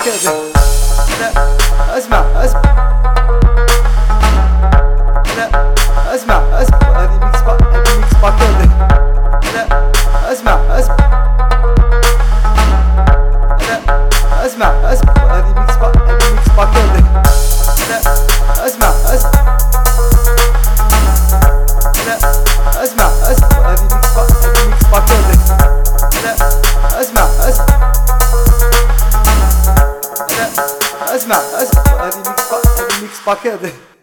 باكر. لا اسمع اسمع، لا اسمع اسمع، هذه ميكس باكر. لا اسمع اسمع، لا اسمع اسمع، هذه ميكس باكر. لا اسمع اسمع، لا اسمع اسمع، هذه ميكس باكر. لا اسمع اسمع، لا اسمع اسمع، هذه ميكس باكر.